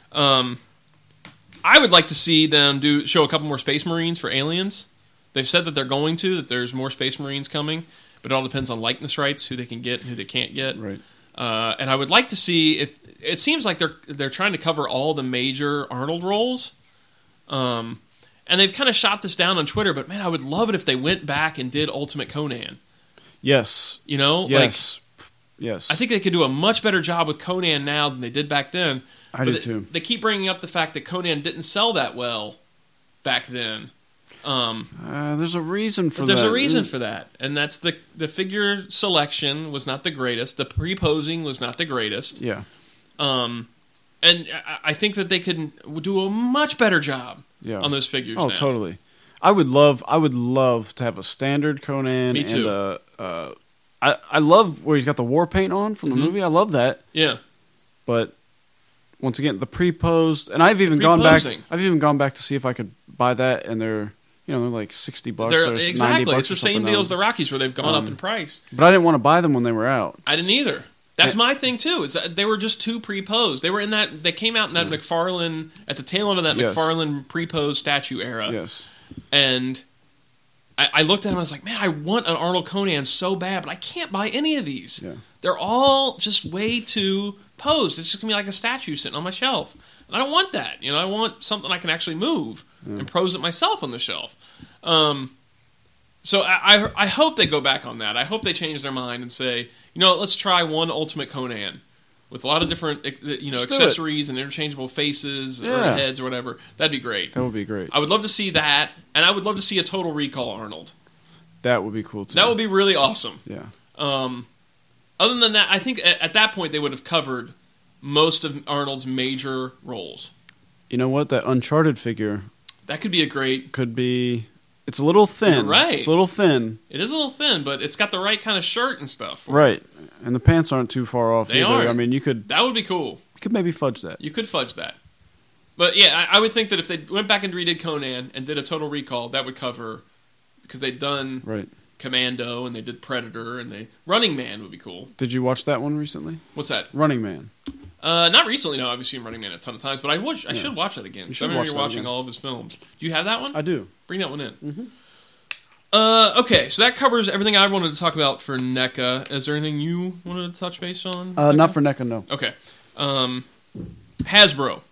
I would like to see them show a couple more Space Marines for Aliens. They've said that they're going to, that there's more Space Marines coming, but it all depends on likeness rights, who they can get and who they can't get. Right. And I would like to see if it seems like they're trying to cover all the major Arnold roles. And they've kind of shot this down on Twitter, but man, I would love it if they went back and did Ultimate Conan. Yes. You know? Yes. Yes. I think they could do a much better job with Conan now than they did back then. I do too. They keep bringing up the fact that Conan didn't sell that well back then. There's a reason for that. There's a reason for that, and that's the figure selection was not the greatest. The pre-posing was not the greatest. Yeah. And I think that they could do a much better job on those figures. Oh, now. totally. I would love to have a standard Conan. Me too. And I love where he's got the war paint on from the movie. I love that. Yeah. But once again, the pre-posed, and I've even gone back to see if I could buy that, and they're like $60 or exactly. $90. It's the same deal as the Rockies, where they've gone up in price. But I didn't want to buy them when they were out. I didn't either. That's my thing too. Is that they were just too pre-posed. They were in that. They came out in that McFarlane at the tail end of that McFarlane pre-posed statue era. Yes. And I looked at him. I was like, man, I want an Arnold Conan so bad, but I can't buy any of these. Yeah. They're all just way too posed. It's just gonna be like a statue sitting on my shelf. And I don't want that. I want something I can actually move and pose it myself on the shelf. So I hope they go back on that. I hope they change their mind and say, let's try one Ultimate Conan with a lot of different accessories and interchangeable faces or heads or whatever. That'd be great. That would be great. I would love to see that, and I would love to see a Total Recall Arnold. That would be cool too. That would be really awesome. Yeah. Other than that, I think at that point they would have covered most of Arnold's major roles. You know what? That Uncharted figure that could be a great. Could be. It's a little thin. You're right. It's a little thin. It is a little thin, but it's got the right kind of shirt and stuff. Right. And the pants aren't too far off they either. Aren't. I mean, you could. That would be cool. You could maybe fudge that. You could fudge that. But yeah, I would think that if they went back and redid Conan and did a Total Recall, that would cover because they'd done Commando and they did Predator and Running Man would be cool. Did you watch that one recently? What's that? Running Man. Not recently. No, I've seen Running Man a ton of times, but I should watch that again. You you're watching all of his films. Do you have that one? I do. Bring that one in. Mm-hmm. Okay, so that covers everything I wanted to talk about for NECA. Is there anything you wanted to touch base on? Not for NECA, no. Okay. Hasbro.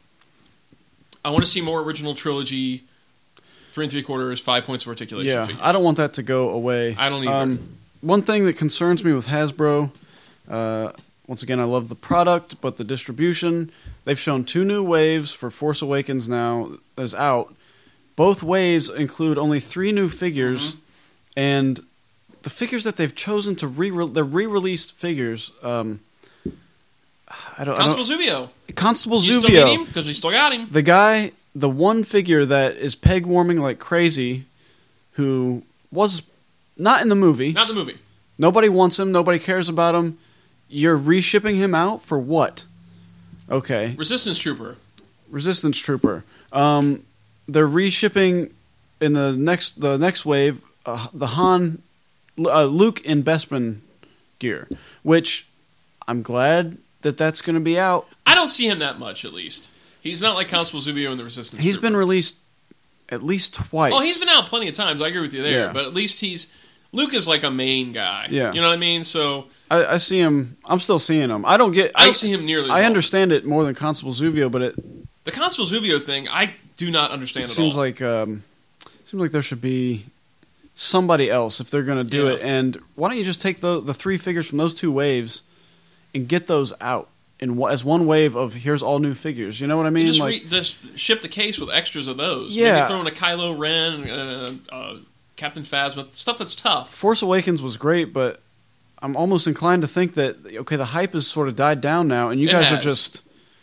I want to see more original trilogy. 3 3/4, 5 points of articulation. Yeah, figures. I don't want that to go away. I don't either. One thing that concerns me with Hasbro, once again, I love the product, but the distribution. They've shown 2 new waves for Force Awakens now is out. Both waves include only 3 new figures, and the figures that they've chosen to they're re-released figures. Constable Zuvio. Constable You Zuvio. still need him? Because we still got him. The guy, the one figure that is peg warming like crazy, who was not in the movie. Not the movie. Nobody wants him. Nobody cares about him. You're reshipping him out for what? Okay. Resistance Trooper. Resistance Trooper. They're reshipping in the next wave the Han, Luke in Bespin gear, which I'm glad that's going to be out. I don't see him that much, at least. He's not like Constable Zuvio in the Resistance He's Trooper. been released at least twice. Oh, he's been out plenty of times. I agree with you there. Yeah. But at least Luke is like a main guy. Yeah. You know what I mean? So I see him. I'm still seeing him. I don't see him nearly as I often. understand it more than Constable Zuvio, but The Constable Zuvio thing, I do not understand at seems all. like there should be somebody else if they're going to do Yeah. it. And why don't you just take the 3 figures from those 2 waves and get those out as one wave of here's all new figures? You know what I mean? Just ship the case with extras of those. Yeah. Maybe throw in a Kylo Ren, Captain Phasma, stuff that's tough. Force Awakens was great, but I'm almost inclined to think that the hype has sort of died down now, and you It guys are has. just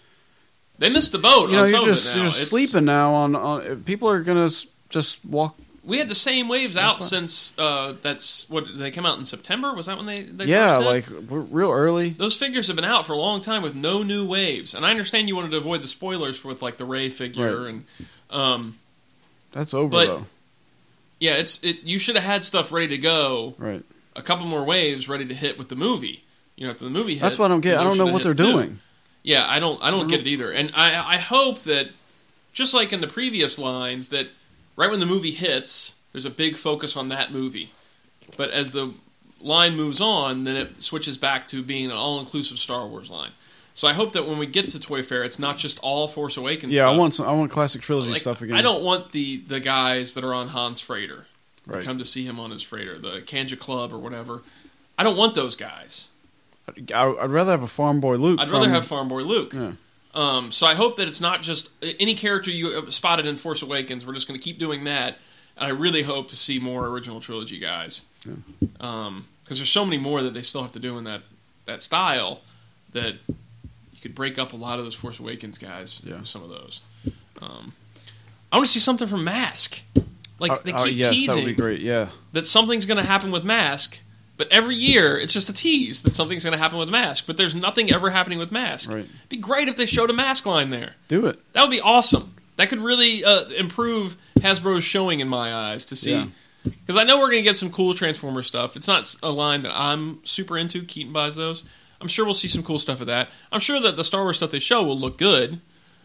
They missed the boat. you're on some just of it now. you're just It's- sleeping now on people are gonna just walk. We had the same waves out since that's what they come out in September. Was that when they Yeah, first hit? like we're real early. Those figures have been out for a long time with no new waves, and I understand you wanted to avoid the spoilers with like the Rey figure Right. and That's over but- though. yeah, you should have had stuff ready to go. Right. A couple more waves ready to hit with the movie. After the movie hit. That's what I don't get. I don't know what they're doing. Yeah, I don't get it either. And I hope that just like in the previous lines that right when the movie hits, there's a big focus on that movie. But as the line moves on, then it switches back to being an all-inclusive Star Wars line. So I hope that when we get to Toy Fair, it's not just all Force Awakens Yeah, stuff. I want classic trilogy Like, stuff again. I don't want the guys that are on Han's freighter. Right. Come to see him on his freighter, the Kanja Club or whatever. I don't want those guys. I'd rather have a farm boy Luke. I'd rather have Farm Boy Luke. Yeah. So I hope that it's not just any character you spotted in Force Awakens. We're just going to keep doing that. And I really hope to see more original trilogy guys. Because there's so many more that they still have to do in that style that you could break up a lot of those Force Awakens guys. Yeah. With some of those. I want to see something from Mask. Like they keep yes, teasing that would be great. Yeah. that something's going to happen with Mask. But every year, it's just a tease that something's going to happen with Mask. But there's nothing ever happening with Mask. Right. It'd be great if they showed a Mask line there. Do it. That would be awesome. That could really improve Hasbro's showing in my eyes to see. Yeah. Because I know we're going to get some cool Transformer stuff. It's not a line that I'm super into. Keaton buys those. I'm sure we'll see some cool stuff of that. I'm sure that the Star Wars stuff they show will look good.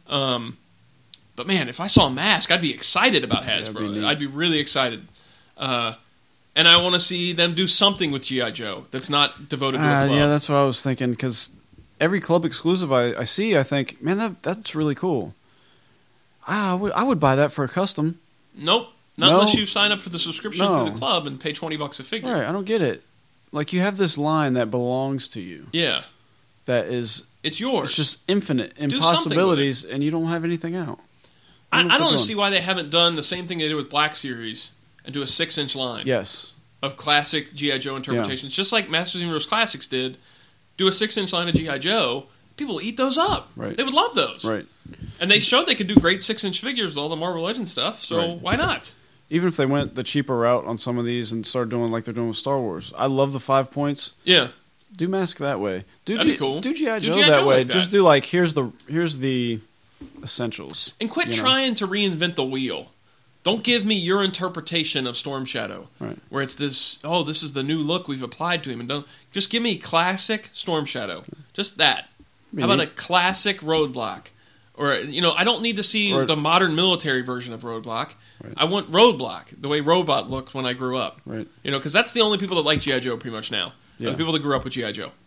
But man, if I saw a Mask, I'd be excited about that'd be Hasbro. neat. I'd be really excited. And I want to see them do something with G.I. Joe that's not devoted to a club. Yeah, that's what I was thinking. Because every club exclusive I see, I think, man, that's really cool. I would buy that for a custom. Nope. Not No. unless you sign up for the subscription No. through the club and pay $20 a figure. Right, I don't get it. Like, you have this line that belongs to you. Yeah. That is, It's yours. it's just infinite in something with possibilities, and you don't have anything out. I what don't they're see doing. why they haven't done the same thing they did with Black Series and do a 6-inch line Yes. of classic G.I. Joe interpretations. Just like Masters of the Universe Classics did. Do a 6-inch line of G.I. Joe. People will eat those up. Right. They would love those. Right. And they showed they could do great 6-inch figures with all the Marvel Legends stuff, so Right. why not? Even if they went the cheaper route on some of these and started doing like they're doing with Star Wars. I love the 5 points. Yeah. Do Mask that way. Do That'd be cool. Do G.I. Do Joe G.I. that Joe way. like that. Just do like, here's the essentials. And quit you know? trying to reinvent the wheel. Don't give me your interpretation of Storm Shadow, Right. where it's this. Oh, this is the new look we've applied to him, and don't just give me classic Storm Shadow. Just that. Be How about neat. a classic Roadblock? Or I don't need to see Or- the modern military version of Roadblock. Right. I want Roadblock, the way Robot looked when I grew up. Right. Because that's the only people that like GI Joe pretty much now. Are Yeah. the people that grew up with GI Joe.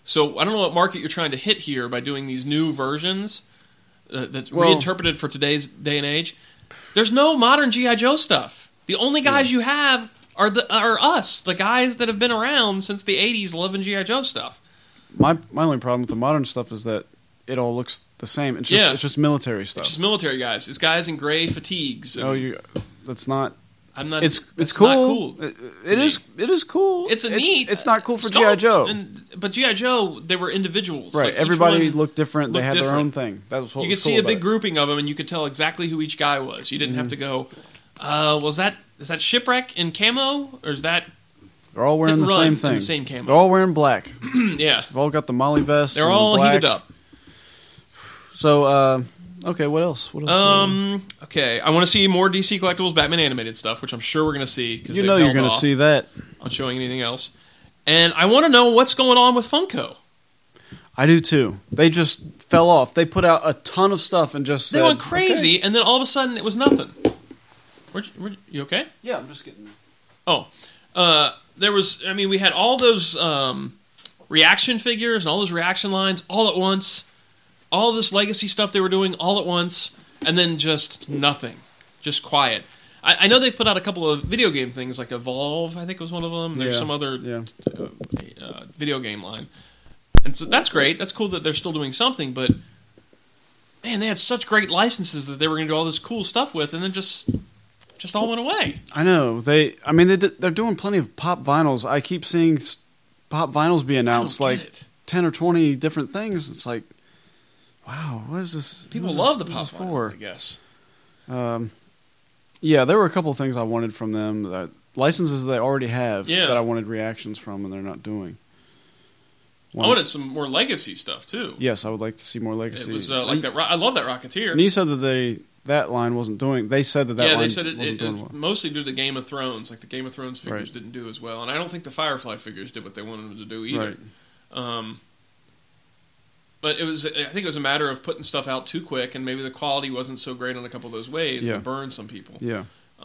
So I don't know what market you're trying to hit here by doing these new versions that's reinterpreted for today's day and age. There's no modern G.I. Joe stuff. The only guys you have are us, the guys that have been around since the 80s loving G.I. Joe stuff. My only problem with the modern stuff is that it all looks the same. It's just military stuff. It's just military guys. It's guys in gray fatigues. That's not. I'm not. It's cool. Not cool. It is cool. It's neat. It's not cool for G.I. Joe. But G.I. Joe, they were individials. Right. Like, everybody looked different. They had their own thing. That was what you was could cool see a about big it. grouping of them, and you could tell exactly who each guy was. You didn't have to go. Is that Shipwreck in camo, or is that? They're all wearing the same thing. The same camo. They're all wearing black. Yeah. They've all got the Molly vest. They're and all black. heated up. So, okay, what else? Okay, I want to see more DC Collectibles Batman animated stuff, which I'm sure we're going to see. You know you're going to see that. On showing anything else. And I want to know what's going on with Funko. I do too. They just fell off. They put out a ton of stuff and just They went crazy, and then all of a sudden it was nothing. You okay? Yeah, I'm just getting... Oh. We had all those reaction figures and all those reaction lines all at once. All this legacy stuff they were doing all at once, and then just nothing. Just quiet. I know they've put out a couple of video game things, like Evolve, I think was one of them. There's some other video game line. And so that's great. That's cool that they're still doing something, but man, they had such great licenses that they were going to do all this cool stuff with, and then just all went away. I know. They're doing plenty of pop vinyls. I keep seeing pop vinyls be announced, like 10 or 20 different things. It's like, wow, what is this? People love the pop vinyl, I guess. Yeah, there were a couple of things I wanted from them. Licenses they already have that I wanted reactions from, and they're not doing. I wanted some more legacy stuff too. Yes, I would like to see more legacy. It was like that. I love that Rocketeer. And you said that that line wasn't doing. They said that line. They said wasn't doing well. Mostly due to Game of Thrones. Like the Game of Thrones figures didn't do as well, and I don't think the Firefly figures did what they wanted them to do either. Right. But I think it was a matter of putting stuff out too quick, and maybe the quality wasn't so great on a couple of those waves and burned some people. Yeah.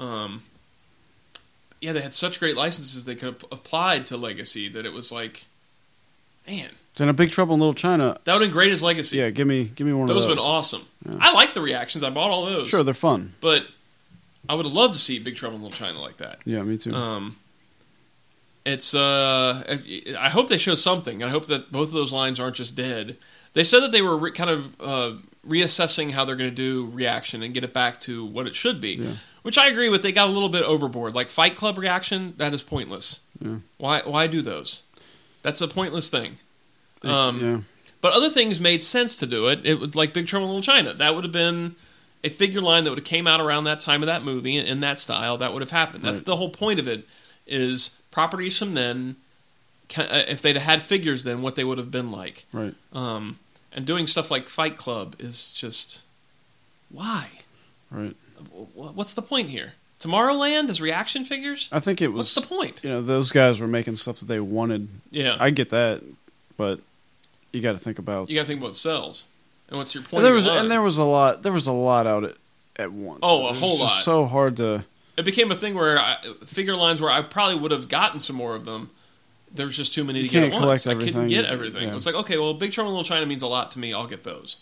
They had such great licenses they could have applied to Legacy that it was like, man. Then a Big Trouble in Little China. That would have been great as Legacy. Yeah, give me one of those. Those would have been awesome. Yeah. I like the reactions. I bought all those. Sure, they're fun. But I would have loved to see Big Trouble in Little China like that. Yeah, me too. It's I hope they show something. I hope that both of those lines aren't just dead. They said that they were reassessing how they're going to do reaction and get it back to what it should be, which I agree with. They got a little bit overboard. Like Fight Club reaction, that is pointless. Yeah. Why do those? That's a pointless thing. But other things made sense to do it. It was like Big Trouble in Little China. That would have been a figure line that would have came out around that time of that movie in that style. That would have happened. That's the whole point of it. Is properties from then. If they'd had figures then, what they would have been like. Right. And doing stuff like Fight Club is just... Why? Right. What's the point here? Tomorrowland is reaction figures? I think it was... What's the point? Those guys were making stuff that they wanted. Yeah. I get that, but you got to think about... You got to think about what sells. And what's your point? And there was a lot out at once. Oh, a whole lot. It's just so hard to... It became a thing where figure lines where I probably would have gotten some more of them. There was just too many to get at once. I couldn't get everything. Yeah. It was like, okay, well, Big Trouble in Little China means a lot to me. I'll get those.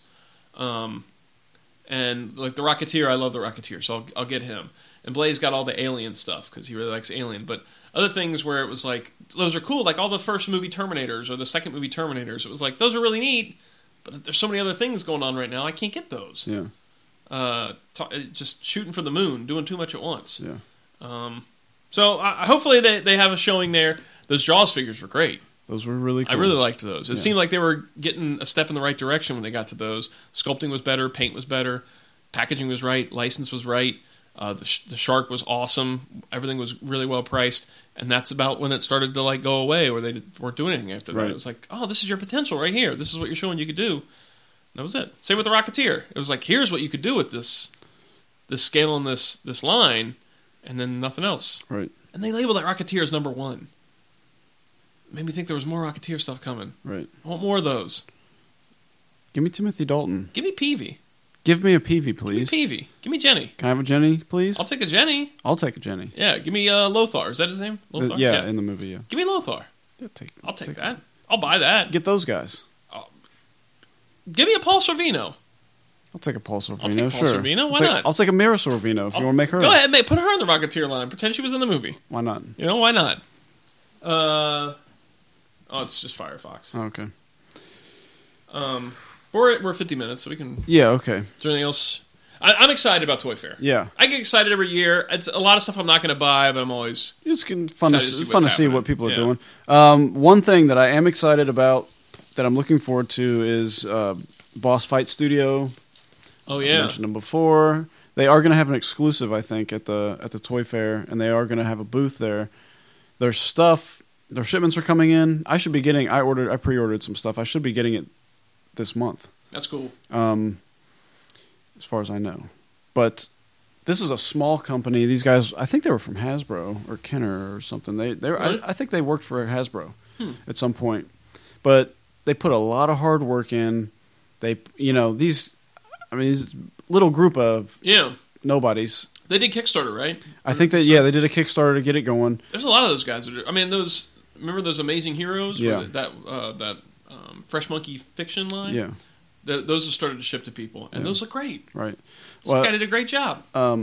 And like the Rocketeer, I love the Rocketeer, so I'll get him. And Blaze got all the Alien stuff because he really likes Alien. But other things where it was like, those are cool, like all the first movie Terminators or the second movie Terminators. It was like, those are really neat, but there's so many other things going on right now, I can't get those. Yeah. Just shooting for the moon, doing too much at once. Yeah. So hopefully they have a showing there. Those Jaws figures were great. Those were really cool. I really liked those. It seemed like they were getting a step in the right direction when they got to those. Sculpting was better, paint was better, packaging was right, license was right. The shark was awesome. Everything was really well priced, and that's about when it started to go away, where they weren't doing anything after that. It was like, oh, this is your potential right here. This is what you're showing you could do. That was it. Same with the Rocketeer. It was like, here's what you could do with this scale and this line, and then nothing else. Right. And they labeled that Rocketeer as number 1. Made me think there was more Rocketeer stuff coming. Right. I want more of those. Give me Timothy Dalton. Give me Peavy. Give me a Peavy, please. Give me Peavy. Give me Jenny. Can I have a Jenny, please? I'll take a Jenny. I'll take a Jenny. Yeah, give me Lothar. Is that his name? Lothar? Yeah, in the movie, yeah. Give me Lothar. Yeah, I'll take that. I'll buy that. Get those guys. Give me a Paul Sorvino. I'll take a Paul Sorvino. I'll take Paul sure. Sorvino. Why I'll take, not? I'll take a Mira Sorvino if you want to make her. Go ahead, mate. Put her on the Rocketeer line. Pretend she was in the movie. Why not? You know, why not? Oh, it's just Firefox. Oh, okay. We're 50 minutes, so we can. Yeah. Okay. Is there anything else? I'm excited about Toy Fair. Yeah. I get excited every year. It's a lot of stuff I'm not going to buy, but I'm always. It's fun to see happening. what people are Yeah. doing. One thing that I am excited about that I'm looking forward to is Boss Fight Studio. Oh I yeah. mentioned them before. They are going to have an exclusive, I think, at the Toy Fair, and they are going to have a booth there. Their stuff, their shipments are coming in. I pre-ordered some stuff. I should be getting it this month. That's cool. As far as I know. But this is a small company. These guys, I think they were from Hasbro or Kenner or something. Really? I think they worked for Hasbro at some point. But they put a lot of hard work in. These little group of nobodies. They did Kickstarter, right? I think that they did a Kickstarter to get it going. There's a lot of those guys. Remember those Amazing Heroes? Yeah. That Fresh Monkey Fiction line. Yeah. Those have started to ship to people, and those look great. Right. This guy did a great job.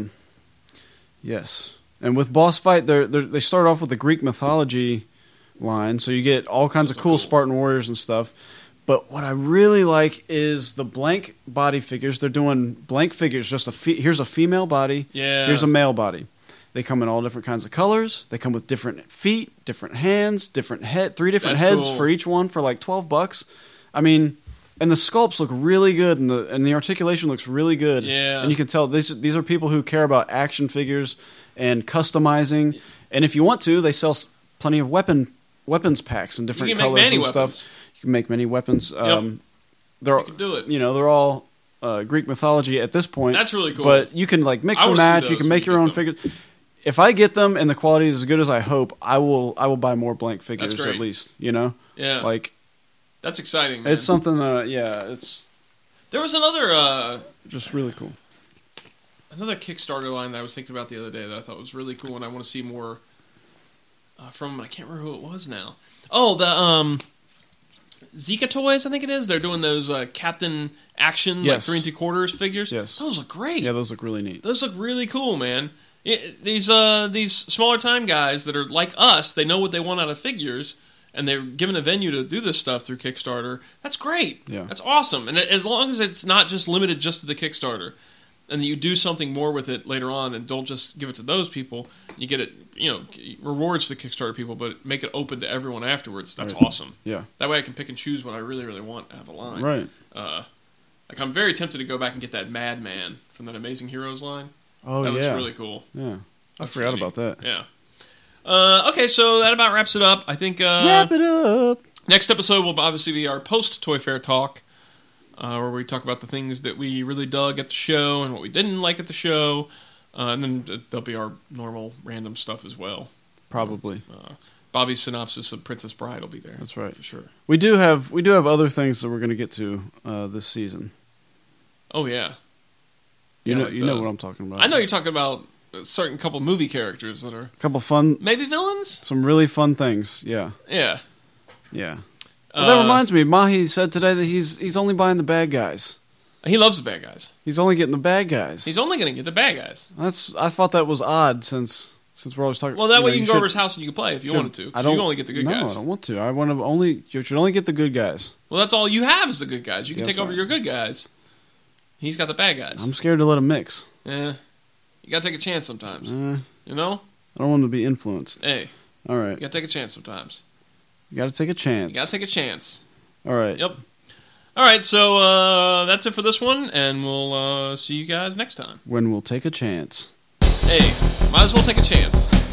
Yes. And with Boss Fight, they start off with the Greek mythology line, so you get all kinds of cool Spartan warriors and stuff. But what I really like is the blank body figures. They're doing blank figures. Here's a female body. Yeah. Here's a male body. They come in all different kinds of colors. They come with different feet, different hands, different head, 3 different That's heads cool. for each one for like $12. I mean, and the sculpts look really good, and the articulation looks really good. Yeah. And you can tell these are people who care about action figures and customizing. And if you want to, they sell plenty of weapons packs and different You can make colors many and weapons. stuff. You can make many weapons. Yep. They're You can do it. they're all Greek mythology at this point. That's really cool. But you can like mix I and wanna see match. those You can when make you your get own them. figures. If I get them and the quality is as good as I hope, I will buy more blank figures That's great. at least. You know, Yeah. like That's exciting, man. it's something. It's There was another just really cool. Kickstarter line that I was thinking about the other day that I thought was really cool, and I want to see more from. I can't remember who it was now. Oh, the Zika Toys, I think it is. They're doing those Captain Action Yes. like 3 3/4 figures. Yes. Those look great. Yeah, those look really neat. Those look really cool, man. These smaller time guys that are like us, they know what they want out of figures, and they're given a venue to do this stuff through Kickstarter. That's great. Yeah. That's awesome. And as long as it's not just limited just to the Kickstarter, and you do something more with it later on, and don't just give it to those people, you get it, rewards to the Kickstarter people, but make it open to everyone afterwards. That's Right. awesome. Yeah. That way I can pick and choose what I really, really want out of a line. Right. Like I'm very tempted to go back and get that Madman from that Amazing Heroes line. Oh That looks yeah. really cool. Yeah. I That's forgot really about that. Yeah. Okay, so that about wraps it up. I think Wrap it up. next episode will obviously be our post Toy Fair talk, where we talk about the things that we really dug at the show and what we didn't like at the show, and then there'll be our normal random stuff as well. Probably. Bobby's synopsis of Princess Bride will be there. That's right. For sure. We do have other things that we're going to get to this season. Oh yeah. You Yeah, know like you know what I'm talking about. I know you're talking about a certain couple movie characters that are A couple fun, maybe villains. some really fun things. Yeah. Yeah. Yeah. Well, that reminds me, Mahi said today that he's only buying the bad guys. He loves the bad guys. He's only getting the bad guys. He's only going to get the bad guys. I thought that was odd since we're always talking. Well, that way know, you can go over his house and you can play if you wanted to. 'Cause I don't you only get the good no, guys. I don't want to. You should only get the good guys. Well, that's all you have is the good guys. You can That's take over right. your good guys. He's got the bad guys. I'm scared to let him mix. You got to take a chance sometimes. You know? I don't want him to be influenced. Hey, All right. you got to take a chance sometimes. You got to take a chance. You got to take a chance. All right. Yep. All right, so that's it for this one, and we'll see you guys next time. When we'll take a chance. Hey, might as well take a chance.